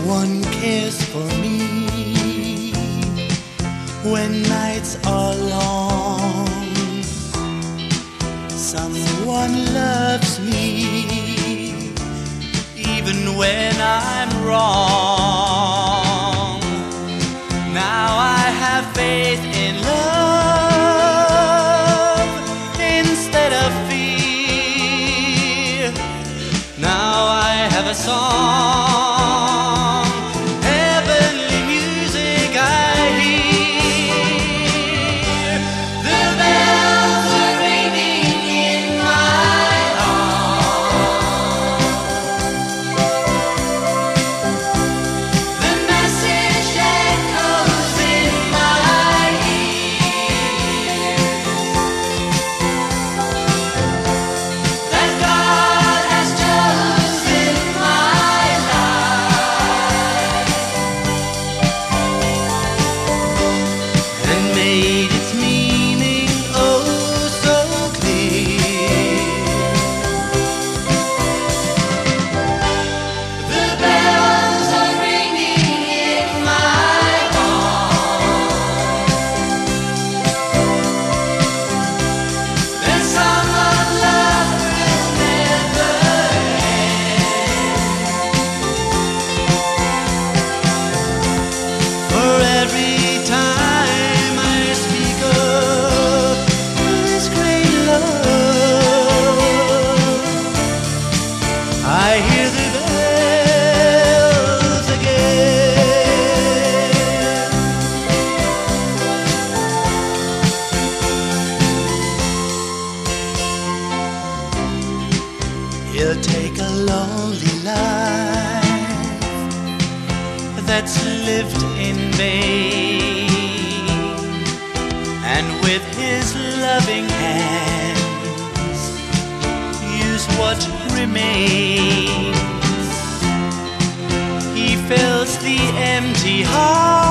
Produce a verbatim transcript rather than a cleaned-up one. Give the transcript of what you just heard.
one cares for me when nights are long. Someone loves me even when I'm wrong. Now I have faith in love instead of fear. Now I have a song, heavenly music I hear. The bells are ringing in my heart. The message echoes in my ear, that God has chosen my life and made its meaning oh so clear. The bells are ringing in my heart. The song of love will never end. For every time I speak of this great love, I hear the bells again. He'll take a lonely life that's lived in vain, and with his loving hands use what remains. He fills the empty heart